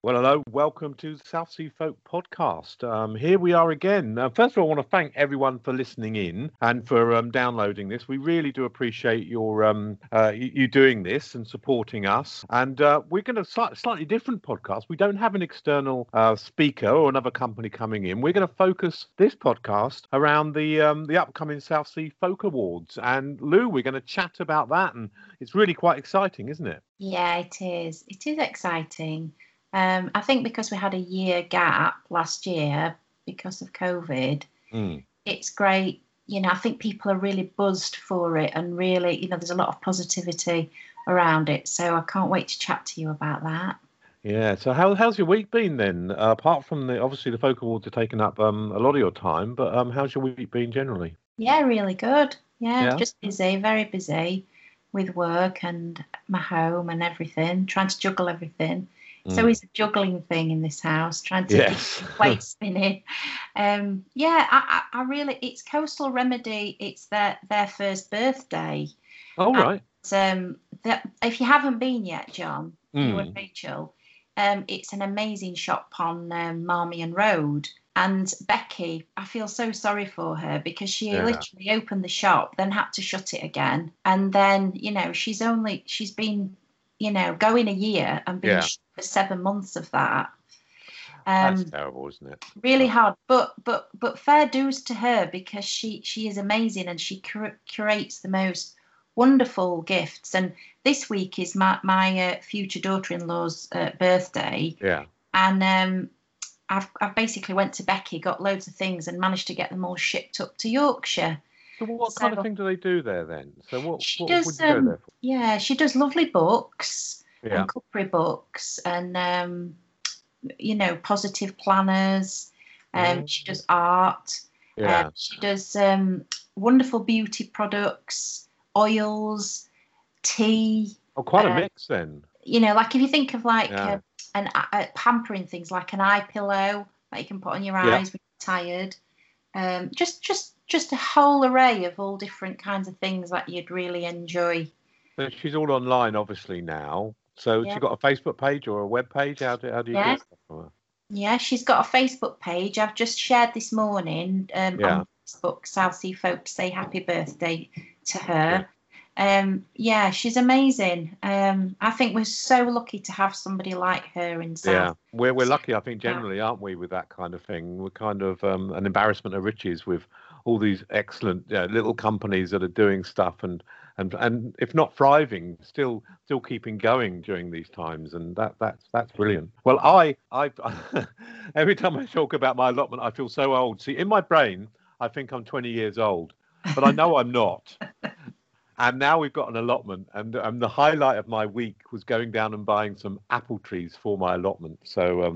Well, hello, welcome to the South Sea Folk podcast. Here we are again. First of all, I want to thank everyone for listening in and for downloading this. We really do appreciate you doing this and supporting us. And we're going to slightly different podcast. We don't have an external speaker or another company coming in. We're going to focus this podcast around the upcoming South Sea Folk Awards. And Lou, we're going to chat about that, and it's really quite exciting, isn't it? Yeah, it is. It is exciting. I think because we had a year gap last year because of COVID, it's great. I think people are really buzzed for it, and really, there's a lot of positivity around it. So I can't wait to chat to you about that. Yeah. So how's your week been then? Apart from obviously the Folk Awards are taking up a lot of your time, but how's your week been generally? Yeah, really good. Yeah, just busy, very busy with work and my home and everything, trying to juggle everything. It's always a juggling thing in this house, trying to keep plate spinning. I really, it's Coastal Remedy. It's their first birthday. Oh, right. If you haven't been yet, John, you and Rachel, it's an amazing shop on Marmion Road. And Becky, I feel so sorry for her because she literally opened the shop, then had to shut it again. And then, she's been going a year and been shut for 7 months of that. That's terrible, isn't it? Really hard, but fair dues to her because she is amazing, and she curates the most wonderful gifts. And this week is my future daughter-in-law's birthday. Yeah. And I've basically went to Becky, got loads of things, and managed to get them all shipped up to Yorkshire. So what kind of thing do they do there then? So what would you go there for? Yeah, she does lovely books and cookery books and positive planners. She does art. Yeah. She does wonderful beauty products, oils, tea. Oh, quite a mix then. Like if you think of pampering things like an eye pillow that you can put on your eyes when you're tired. Just a whole array of all different kinds of things that you'd really enjoy. So she's all online, obviously, now. So she got a Facebook page or a web page? How do you get stuff from her? Yeah, she's got a Facebook page. I've just shared this morning on Facebook, South Sea Folk, to say happy birthday to her. She's amazing. I think we're so lucky to have somebody like her in South. Yeah, we're lucky, I think, generally, aren't we, with that kind of thing? We're kind of an embarrassment of riches with all these excellent little companies that are doing stuff and if not thriving, still keeping going during these times, and that's brilliant. Well, I every time I talk about my allotment, I feel so old. See, in my brain, I think I'm 20 years old, but I know I'm not. And now we've got an allotment, and the highlight of my week was going down and buying some apple trees for my allotment. So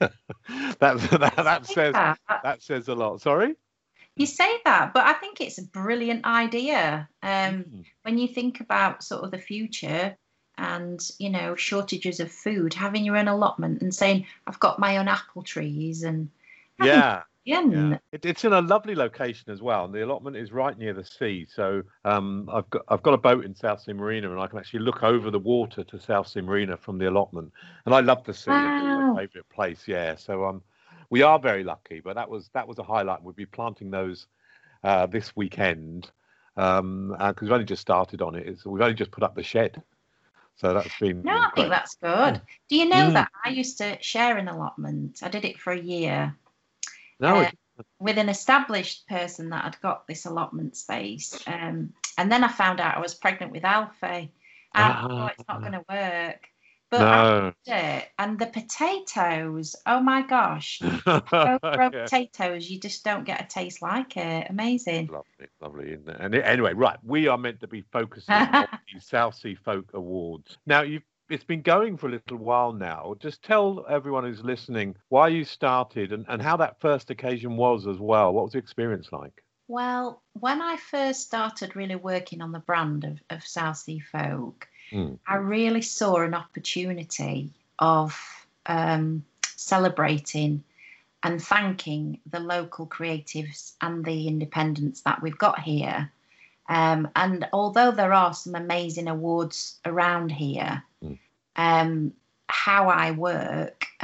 that says a lot. Sorry? You say that, but I think it's a brilliant idea. When you think about sort of the future and, shortages of food, having your own allotment and saying, I've got my own apple trees and It's in a lovely location as well, and the allotment is right near the sea. So I've got a boat in South Sea Marina, and I can actually look over the water to South Sea Marina from the allotment. And I love the sea; it's my favourite place. Yeah, so we are very lucky. But that was a highlight. We'll be planting those this weekend because we've only just started on it. We've only just put up the shed. So that's been. No, I think that's good. Do you know that I used to share an allotment? I did it for a year. No, with an established person that had got this allotment space. And then I found out I was pregnant with Alfie. I thought it's not going to work. But I did it. And the potatoes, oh my gosh. Potatoes, you just don't get a taste like it. Amazing. Lovely, isn't it? And anyway, right, we are meant to be focusing on the South Sea Folk Awards. Now, it's been going for a little while now. Just tell everyone who's listening why you started and how that first occasion was as well. What was the experience like? Well, when I first started really working on the brand of South Sea Folk, I really saw an opportunity of celebrating and thanking the local creatives and the independents that we've got here. And although there are some amazing awards around here, how I work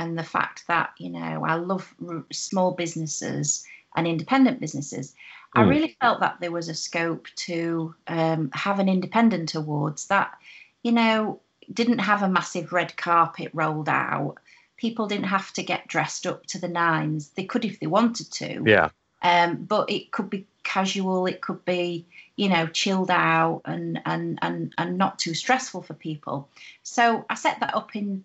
and the fact that, you know, I love small businesses and independent businesses, I really felt that there was a scope to have an independent awards that, you know, didn't have a massive red carpet rolled out. People didn't have to get dressed up to the nines. They could if they wanted to. Yeah. But it could be casual. It could be, you know, chilled out and not too stressful for people. So I set that up in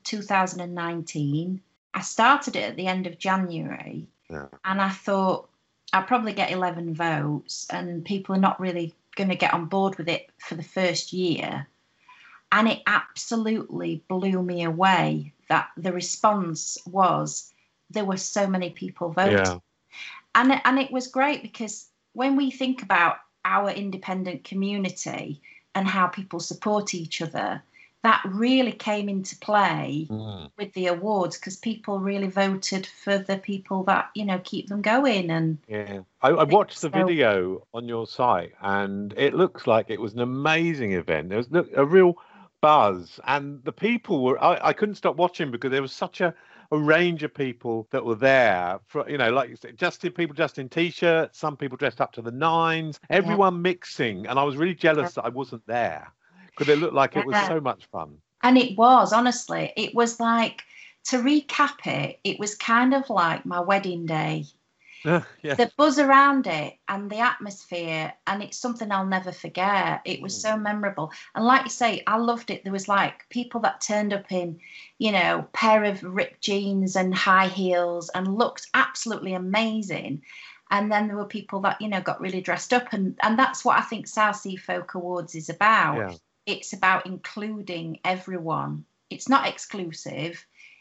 2019. I started it at the end of January, and I thought I'll probably get 11 votes, and people are not really going to get on board with it for the first year. And it absolutely blew me away that the response was there were so many people voting. Yeah. And it was great, because when we think about our independent community and how people support each other, that really came into play with the awards, because people really voted for the people that, you know, keep them going. And yeah, I watched the video on your site, and it looks like it was an amazing event. There was a real buzz, and the people were, I couldn't stop watching, because there was such a range of people that were there, for, you know, like you said, people just in t-shirts, some people dressed up to the nines, everyone mixing, and I was really jealous that I wasn't there, because it looked like it was so much fun. And it was, honestly, it was like, to recap it, it was kind of like my wedding day. The buzz around it and the atmosphere, and it's something I'll never forget. It was so memorable. And like you say, I loved it. There was like people that turned up in, you know, pair of ripped jeans and high heels and looked absolutely amazing. And then there were people that, you know, got really dressed up. And that's what I think Southsea Folk Awards is about. Yeah. It's about including everyone. It's not exclusive.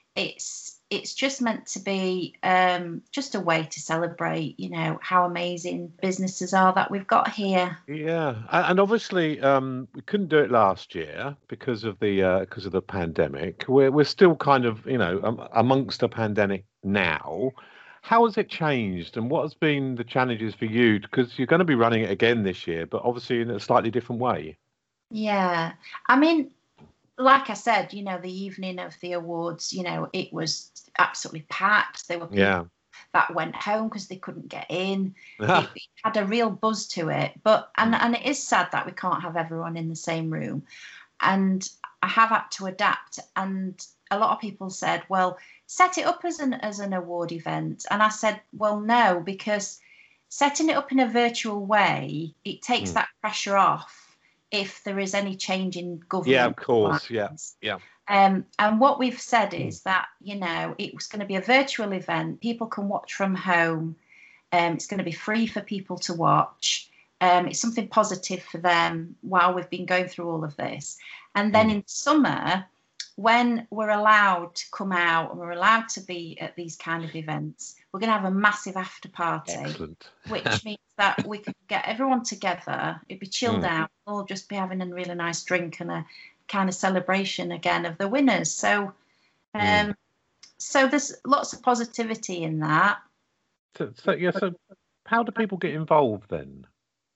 It's just meant to be just a way to celebrate, you know, how amazing businesses are that we've got here. Yeah, and obviously we couldn't do it last year because of the pandemic. We're still kind of, you know, amongst a pandemic now. How has it changed, and what has been the challenges for you? Because you're going to be running it again this year, but obviously in a slightly different way. Yeah, I mean, like I said, you know, the evening of the awards, you know, it was absolutely packed. There were people that went home because they couldn't get in. It had a real buzz to it. But and it is sad that we can't have everyone in the same room. And I have had to adapt. And a lot of people said, well, set it up as an award event. And I said, well, no, because setting it up in a virtual way, it takes that pressure off if there is any change in government. Yeah, of course. Plans. Yeah. And what we've said is that, you know, it was going to be a virtual event. People can watch from home. It's going to be free for people to watch. It's something positive for them while we've been going through all of this. And then in summer, when we're allowed to come out and we're allowed to be at these kind of events, we're going to have a massive after party, which means that we can get everyone together. It'd be chilled out. We'll just be having a really nice drink and a kind of celebration again of the winners. So, so there's lots of positivity in that. So how do people get involved then?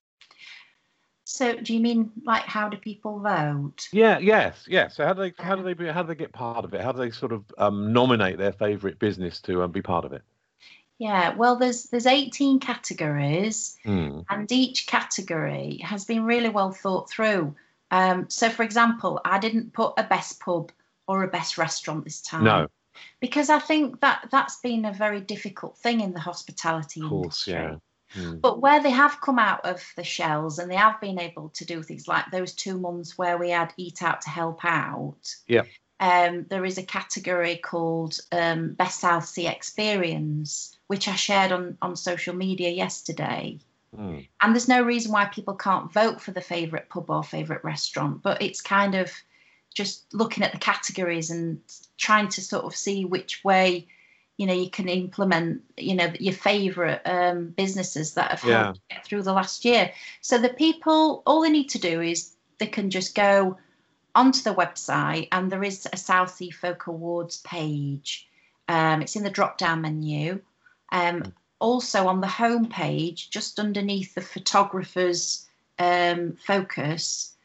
So do you mean like how do people vote? Yes. So how do they get part of it? How do they sort of nominate their favourite business to be part of it? Yeah, well, there's 18 categories, and each category has been really well thought through. So, for example, I didn't put a best pub or a best restaurant this time. No. Because I think that's been a very difficult thing in the hospitality industry. Yeah. But where they have come out of the shells and they have been able to do things like those 2 months where we had Eat Out to Help Out. Yeah. There is a category called Best Southsea Experience, which I shared on social media yesterday. And there's no reason why people can't vote for the favourite pub or favourite restaurant, but it's kind of just looking at the categories and trying to sort of see which way, you know, you can implement, you know, your favourite businesses that have helped get through the last year. So the people, all they need to do is they can just go onto the website, and there is a Southsea Folk Awards page. It's in the drop-down menu. Also on the home page, just underneath the photographer's focus,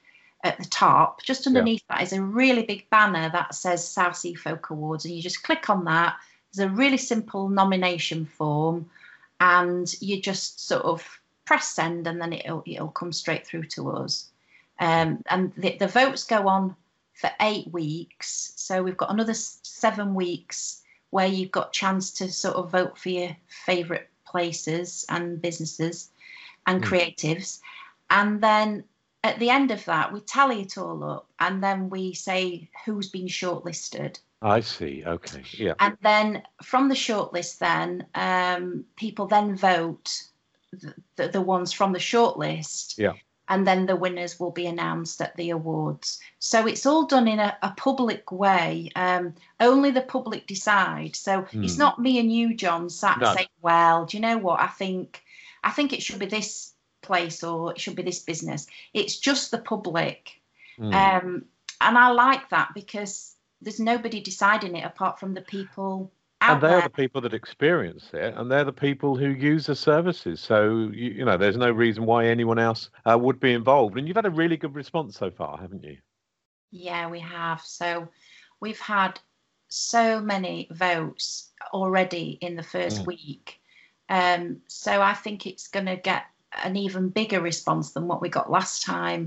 at the top. Just underneath that is a really big banner that says South Sea Folk Awards, and you just click on that. There's a really simple nomination form, and you just sort of press send, and then it'll come straight through to us. And the votes go on for 8 weeks, so we've got another 7 weeks where you've got chance to sort of vote for your favourite places and businesses and creatives. And then at the end of that, we tally it all up, and then we say who's been shortlisted. I see. Okay. Yeah. And then from the shortlist, then people then vote the ones from the shortlist. Yeah. And then the winners will be announced at the awards. So it's all done in a public way. Only the public decide. So it's not me and you, John, sat saying, well, do you know what? I think it should be this place or it should be this business. It's just the public. And I like that because there's nobody deciding it apart from the people out there. And they're the people that experience it, and they're the people who use the services. So, you know, there's no reason why anyone else would be involved. And you've had a really good response so far, haven't you? Yeah, we have. So we've had so many votes already in the first week. So I think it's going to get an even bigger response than what we got last time.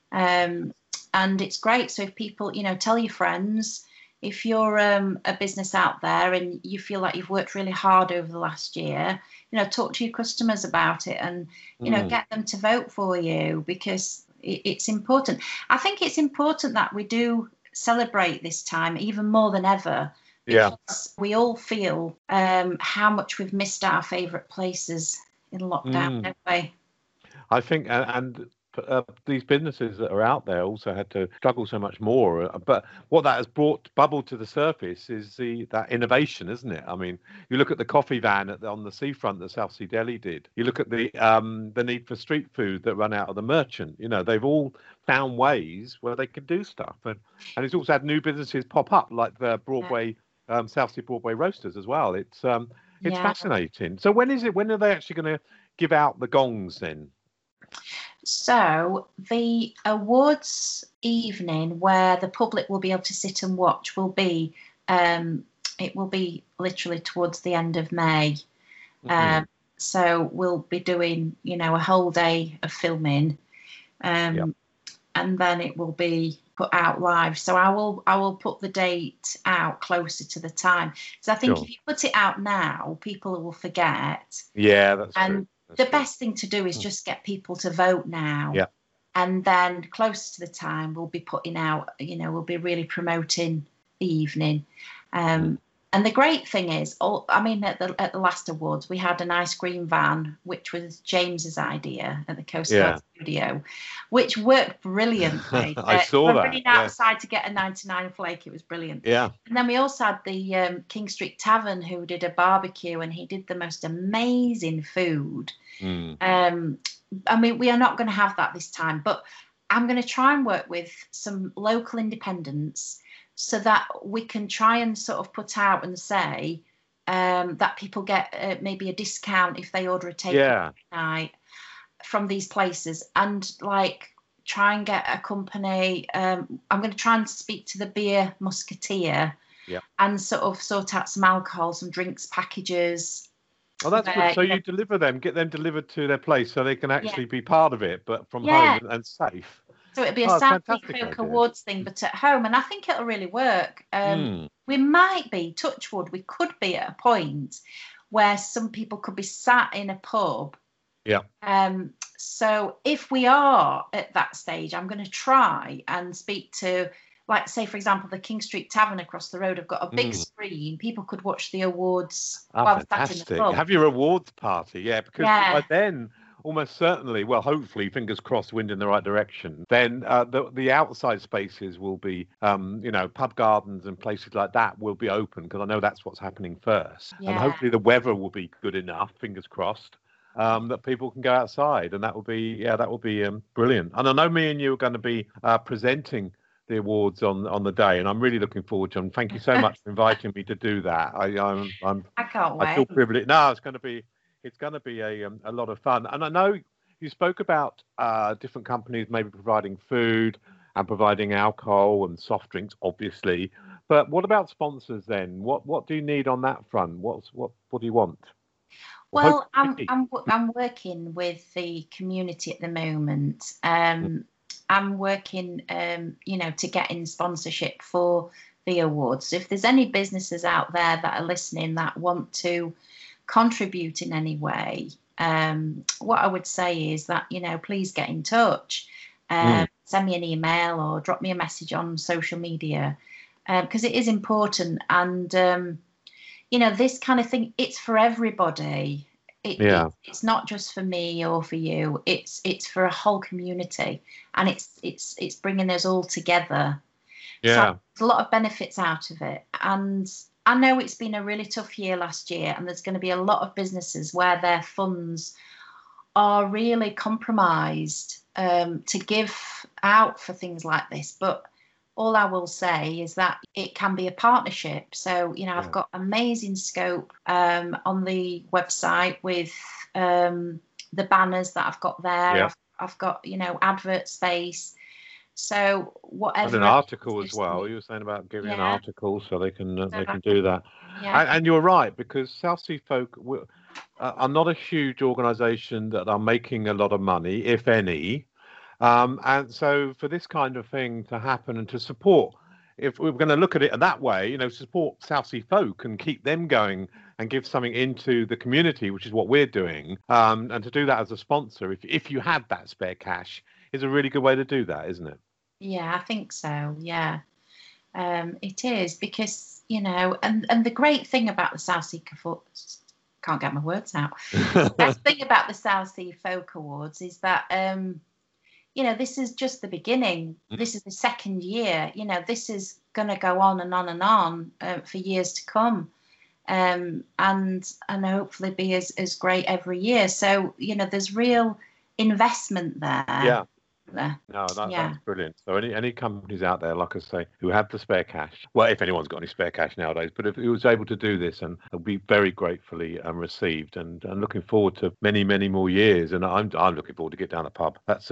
And it's great. So if people, you know, tell your friends, if you're a business out there and you feel like you've worked really hard over the last year, you know, talk to your customers about it and, you know, get them to vote for you because it's important. I think it's important that we do celebrate this time even more than ever. Because we all feel how much we've missed our favourite places in lockdown, don't we? I think, and these businesses that are out there also had to struggle so much more. But what that has bubbled to the surface is that innovation, isn't it? I mean, you look at the coffee van on the seafront that South Sea Deli did. You look at the need for street food that run out of the Merchant. You know, they've all found ways where they can do stuff, and it's also had new businesses pop up like the Broadway, South Sea Broadway Roasters as well. It's fascinating. So when are they actually going to give out the gongs then? So the awards evening where the public will be able to sit and watch will be it will be literally towards the end of May. So we'll be doing, you know, a whole day of filming, and then it will be put out live. So I will put the date out closer to the time. So I think if you put it out now, people will forget. Yeah, that's true. The best thing to do is just get people to vote now. Yeah. And then closer to the time, we'll be putting out, you know, we'll be really promoting the evening. And the great thing is, at the last awards, we had an ice cream van, which was James's idea at the Coast Guard studio, which worked brilliantly. I saw that. Running outside to get a 99 flake, it was brilliant. Yeah. And then we also had the King Street Tavern, who did a barbecue, and he did the most amazing food. I mean, we are not going to have that this time, but I'm going to try and work with some local independents so that we can try and sort of put out and say that people get maybe a discount if they order a takeaway night from these places, and like try and get a company. I'm going to try and speak to the Beer Musketeer and sort out some alcohol, some drinks packages. Oh, that's good. So you deliver them, get them delivered to their place so they can actually be part of it, but from home and safe. So it'll be a South Sea Folk Awards thing, but at home. And I think it'll really work. We might be, touch wood, we could be at a point where some people could be sat in a pub. Yeah. So if we are at that stage, I'm going to try and speak to, like, say, for example, the King Street Tavern across the road have got a big screen. People could watch the awards while they're sat in the pub. Have your awards party, because by then, almost certainly, well, hopefully, fingers crossed, wind in the right direction, then the outside spaces will be, pub gardens and places like that will be open, because I know that's what's happening first. And hopefully the weather will be good enough, fingers crossed, that people can go outside. And that will be, brilliant. And I know me and you are going to be presenting the awards on the day, and I'm really looking forward to them. Thank you so much for inviting me to do that. I can't wait. I feel privileged. No, it's going to be a lot of fun. And I know you spoke about different companies maybe providing food and providing alcohol and soft drinks, obviously. But what about sponsors then? What do you need on that front? What do you want? Well, I'm working with the community at the moment. I'm working, to get in sponsorship for the awards. If there's any businesses out there that are listening that want to contribute in any way, what I would say is that, please get in touch. Send me an email or drop me a message on social media, because it is important. And, this kind of thing, it's for everybody. It's not just for me or for you. It's for a whole community, and it's bringing us all together. Yeah. So there's a lot of benefits out of it. And I know it's been a really tough year last year, and there's going to be a lot of businesses where their funds are really compromised to give out for things like this. But all I will say is that it can be a partnership. So, I've got amazing scope on the website with the banners that I've got there. Yeah. I've got, advert space. So whatever. And an article as well. You were saying about giving an article so they can do that. Yeah. And you're right, because South Sea Folk are not a huge organisation that are making a lot of money, if any. And so for this kind of thing to happen and to support, if we're going to look at it that way, support South Sea Folk and keep them going and give something into the community, which is what we're doing, and to do that as a sponsor, if you have that spare cash, is a really good way to do that, isn't it? Yeah, I think so. Yeah, it is, because, and the great thing about the South Sea can't get my words out. The best thing about the South Sea Folk Awards is that, this is just the beginning. This is the second year. This is going to go on and on and on for years to come, and hopefully be as great every year. So, there's real investment there. Yeah. No, that's brilliant. So any companies out there, like I say, who have the spare cash, well, if anyone's got any spare cash nowadays, but if it was able to do this, and it'll be very gratefully received, and looking forward to many, many more years. And I'm looking forward to get down a pub. That's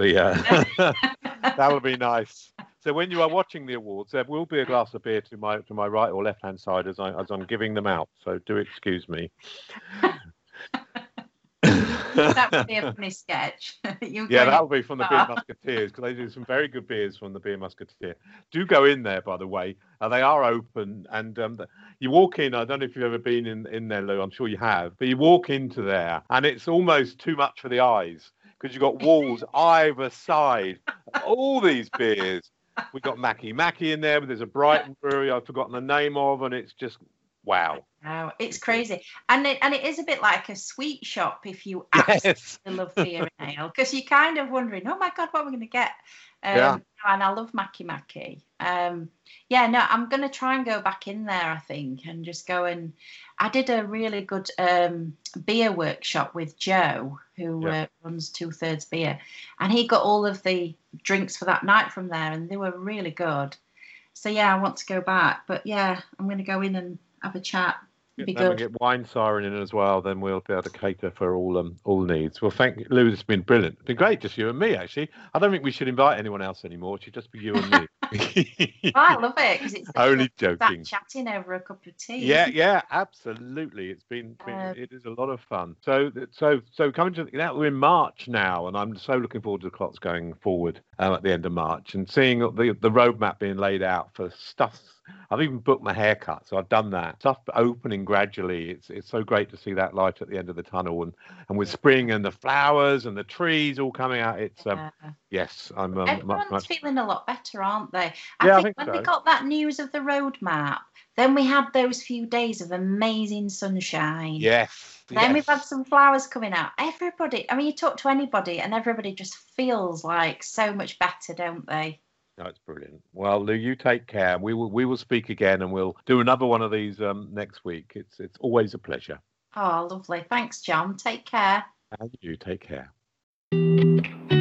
that would be nice. So when you are watching the awards, there will be a glass of beer to my right or left hand side as I'm giving them out. So do excuse me. That would be a funny sketch. That would be from the Beer Musketeers, because they do some very good beers from the Beer Musketeer. Do go in there, by the way. They are open, and you walk in. I don't know if you've ever been in there, Lou. I'm sure you have. But you walk into there, and it's almost too much for the eyes, because you've got walls either side. All these beers. We've got Mackie in there, but there's a Brighton brewery I've forgotten the name of, and it's just wow. Wow, it's crazy. And it is a bit like a sweet shop if you absolutely love beer and ale, because you're kind of wondering, oh my God, what are we going to get? And I love Mackie. I'm going to try and go back in there, I think, and just go and... I did a really good beer workshop with Joe, who runs 2/3 Beer, and he got all of the drinks for that night from there, and they were really good. So, I want to go back. But, I'm going to go in and have a chat. Then we get Wine Siren in as well. Then we'll be able to cater for all needs. Well, thank you, Lou. It's been brilliant. It's been great, just you and me. Actually, I don't think we should invite anyone else anymore. It should just be you and me. I love it, because it's only joking. Chatting over a cup of tea. Yeah, absolutely. It's been it is a lot of fun. So coming to that, we're in March now, and I'm so looking forward to the clocks going forward at the end of March and seeing the roadmap being laid out for stuff. I've even booked my haircut, so I've done that. Stuff opening gradually. It's so great to see that light at the end of the tunnel, and with spring and the flowers and the trees all coming out. It's yes, I'm everyone's feeling a lot better, aren't they? I think when we got that news of the roadmap, then we had those few days of amazing sunshine. Yes. Then we've had some flowers coming out. Everybody, I mean, you talk to anybody, and everybody just feels like so much better, don't they? No, it's brilliant. Well, Lou, you take care. We will speak again, and we'll do another one of these next week. It's always a pleasure. Oh, lovely. Thanks, John. Take care. And you take care.